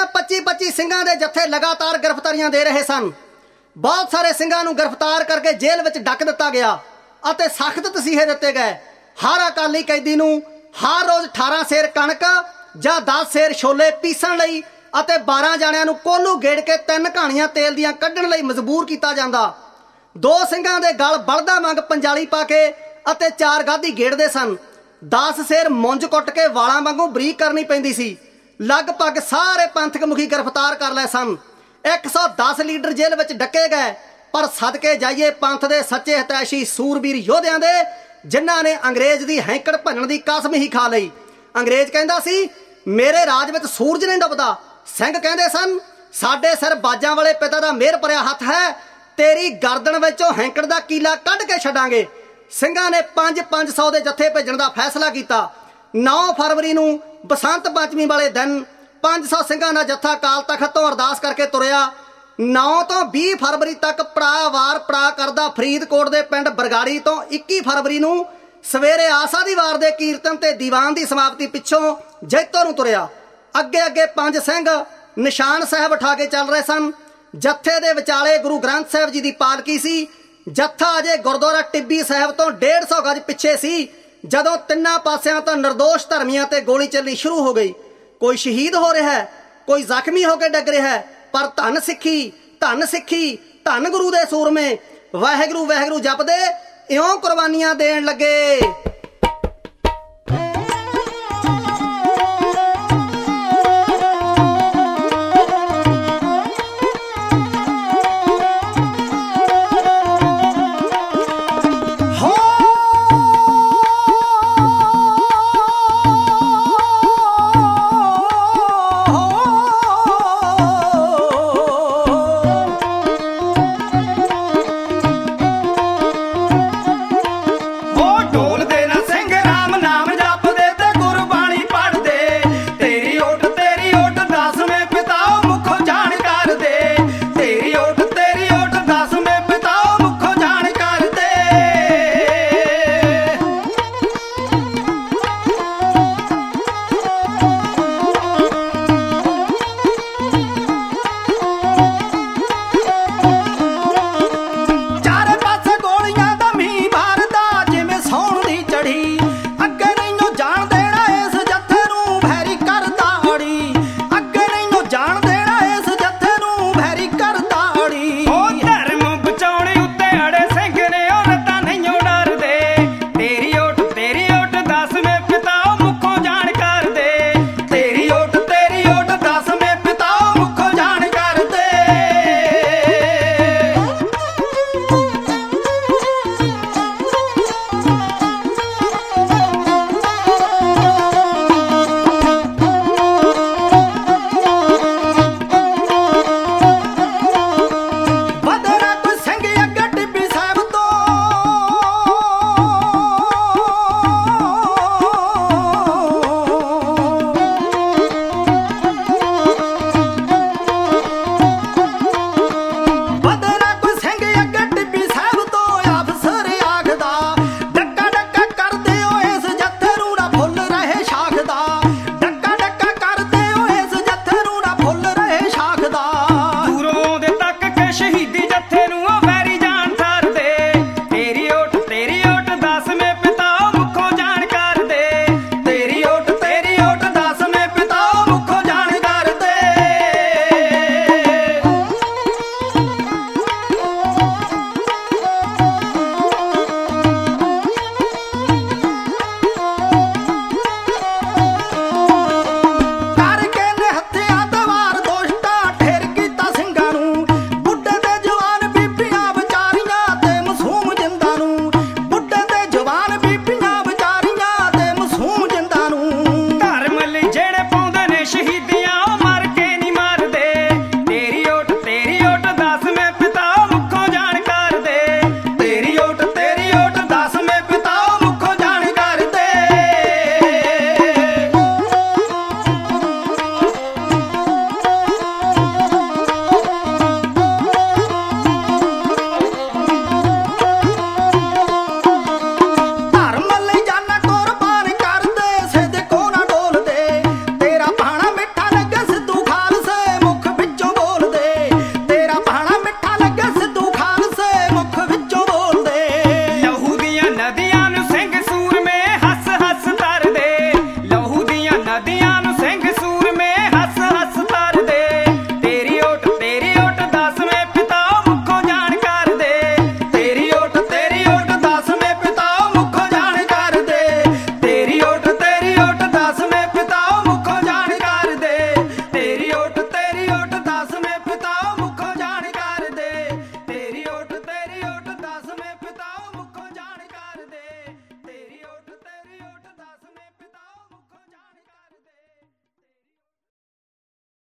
25-25 ਸਿੰਘਾਂ ਦੇ ਜੱਥੇ ਲਗਾਤਾਰ ਗ੍ਰਿਫਤਾਰੀਆਂ ਦੇ ਰਹੇ ਸਨ। ਬਹੁਤ ਸਾਰੇ ਸਿੰਘਾਂ ਨੂੰ ਗ੍ਰਿਫਤਾਰ ਕਰਕੇ ਜੇਲ੍ਹ ਵਿੱਚ ਡੱਕ ਦਿੱਤਾ ਗਿਆ ਅਤੇ ਸਖਤ ਤਸੀਹੇ ਦਿੱਤੇ ਗਏ। ਹਰ ਅਕਾਲੀ ਕੈਦੀ ਨੂੰ ਹਰ ਰੋਜ਼ 18 ਸੇਰ ਕਣਕ ਜਾਂ 10 ਸੇਰ ਛੋਲੇ ਪੀਸਣ ਲਈ ਅਤੇ 12 ਜਾਣਿਆਂ ਨੂੰ ਕੋਲੂ ਗੇੜ ਕੇ 3 ਘਾਣੀਆਂ ਤੇਲ ਦੀਆਂ ਕੱਢਣ ਲਈ ਮਜਬੂਰ ਕੀਤਾ ਜਾਂਦਾ। 2 ਸਿੰਘਾਂ ਦੇ ਗਲ ਬਲਦਾ ਵਾਂਗ ਪੰਜਾਲੀ ਪਾ ਕੇ ਅਤੇ 4 ਗਾਧੀ ਗੇੜਦੇ ਸਨ। 10 ਸੇਰ ਮੁੰਜ ਕੁੱਟ ਕੇ ਵਾਲਾਂ ਵਾਂਗੂ ਬਰੀਕ ਕਰਨੀ ਪੈਂਦੀ ਸੀ। ਲਗਭਗ ਸਾਰੇ ਪੰਥਕ ਮੁਖੀ ਗ੍ਰਿਫਤਾਰ ਕਰ ਲਏ ਸਨ। 110 ਲੀਡਰ ਜੇਲ੍ਹ ਵਿੱਚ ਡੱਕੇ ਗਏ। ਪਰ ਸਦਕੇ ਜਾਈਏ ਪੰਥ ਦੇ ਸੱਚੇ ਹਿਤੈਸ਼ੀ ਸੂਰਬੀਰ ਯੋਧਿਆਂ ਦੇ, ਜਿਨ੍ਹਾਂ ਨੇ ਅੰਗਰੇਜ਼ ਦੀ ਹੈਂਕੜ ਭੰਨਣ ਦੀ ਕਸਮ ਹੀ ਖਾ ਲਈ। ਅੰਗਰੇਜ਼ ਕਹਿੰਦਾ ਸੀ ਮੇਰੇ ਰਾਜ ਵਿੱਚ ਸੂਰਜ ਨਹੀਂ ਡੁੱਬਦਾ। ਸਿੰਘ ਕਹਿੰਦੇ ਸਨ ਸਾਡੇ ਸਿਰ ਬਾਜਾਂ ਵਾਲੇ ਪਿਤਾ ਦਾ ਮਿਹਰ ਭਰਿਆ ਹੱਥ ਹੈ, ਤੇਰੀ ਗਰਦਨ ਵਿੱਚੋਂ ਹੈਂਕੜ ਦਾ ਕੀਲਾ ਕੱਢ ਕੇ ਛੱਡਾਂਗੇ। ਸਿੰਘਾਂ ਨੇ 500 ਦੇ ਜੱਥੇ ਭੇਜਣ ਦਾ ਫੈਸਲਾ ਕੀਤਾ। 9 ਫਰਵਰੀ ਨੂੰ ਬਸੰਤ ਪੰਚਮੀ ਵਾਲੇ ਦਿਨ 500 ਸਿੰਘਾਂ ਦਾ ਜੱਥਾ ਅਕਾਲ ਤਖਤ ਤੋਂ ਅਰਦਾਸ ਕਰਕੇ ਤੁਰਿਆ। 9 ਤੋਂ 20 ਫਰਵਰੀ ਤੱਕ ਪੜਾਅਵਾਰ ਪੜਾਅ ਕਰਦਾ ਫਰੀਦਕੋਟ ਦੇ ਪਿੰਡ ਬਰਗਾੜੀ ਤੋਂ 21 ਫਰਵਰੀ ਨੂੰ ਸਵੇਰੇ ਆਸਾ ਦੀ ਵਾਰ ਦੇ ਕੀਰਤਨ ਤੇ ਦੀਵਾਨ ਦੀ ਸਮਾਪਤੀ ਪਿੱਛੋਂ ਜੈਤੋ ਨੂੰ ਤੁਰਿਆ। ਅੱਗੇ ਅੱਗੇ 5 ਸਿੰਘ ਨਿਸ਼ਾਨ ਸਾਹਿਬ ਉਠਾ ਕੇ ਚੱਲ ਰਹੇ ਸਨ। ਜੱਥੇ ਦੇ ਵਿਚਾਲੇ ਗੁਰੂ ਗ੍ਰੰਥ ਸਾਹਿਬ ਜੀ ਦੀ ਪਾਲਕੀ ਸੀ। ਜੱਥਾ ਅਜੇ ਗੁਰਦੁਆਰਾ ਟਿੱਬੀ ਸਾਹਿਬ ਤੋਂ 150 ਗਜ ਪਿੱਛੇ ਸੀ ਜਦੋਂ ਤਿੰਨਾਂ ਪਾਸਿਆਂ ਤੋਂ ਨਿਰਦੋਸ਼ ਧਰਮੀਆਂ ਤੇ ਗੋਲੀ ਚੱਲਣੀ ਸ਼ੁਰੂ ਹੋ ਗਈ। ਕੋਈ ਸ਼ਹੀਦ ਹੋ ਰਿਹਾ ਹੈ, ਕੋਈ ਜ਼ਖਮੀ ਹੋ ਕੇ ਡਿੱਗ ਰਿਹਾ ਹੈ, ਪਰ ਧੰਨ ਸਿੱਖੀ, ਧੰਨ ਸਿੱਖੀ, ਧੰਨ ਗੁਰੂ ਦੇ ਸੂਰਮੇ ਵਾਹਿਗੁਰੂ ਵਾਹਿਗੁਰੂ ਜਪਦੇ ਇਉਂ ਕੁਰਬਾਨੀਆਂ ਦੇਣ ਲੱਗੇ।